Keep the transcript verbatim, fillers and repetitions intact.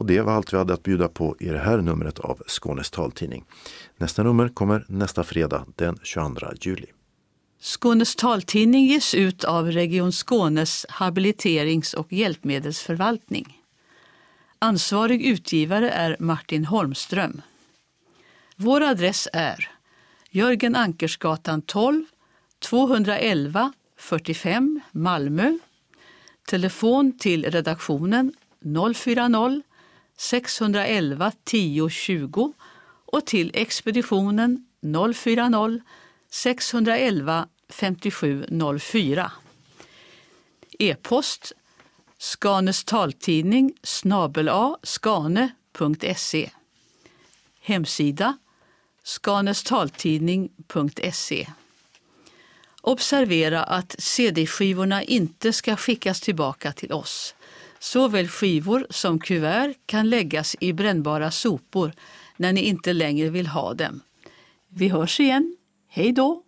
Och det var allt vi hade att bjuda på i det här numret av Skånes taltidning. Nästa nummer kommer nästa fredag den tjugoandra juli. Skånes taltidning ges ut av Region Skånes habiliterings- och hjälpmedelsförvaltning. Ansvarig utgivare är Martin Holmström. Vår adress är Jörgen Ankersgatan tolv, tvåhundraelva fyrtiofem Malmö. Telefon till redaktionen noll fyra noll sex ett ett tio tjugo och till expeditionen noll fyra noll sex ett ett femtiosju noll fyra. E-post Skanes taltidning snabel a skane punkt se. Hemsida skanestaltidning punkt se. Observera att C D-skivorna inte ska skickas tillbaka till oss. Såväl skivor som kuvert kan läggas i brännbara sopor när ni inte längre vill ha dem. Vi hörs igen. Hej då!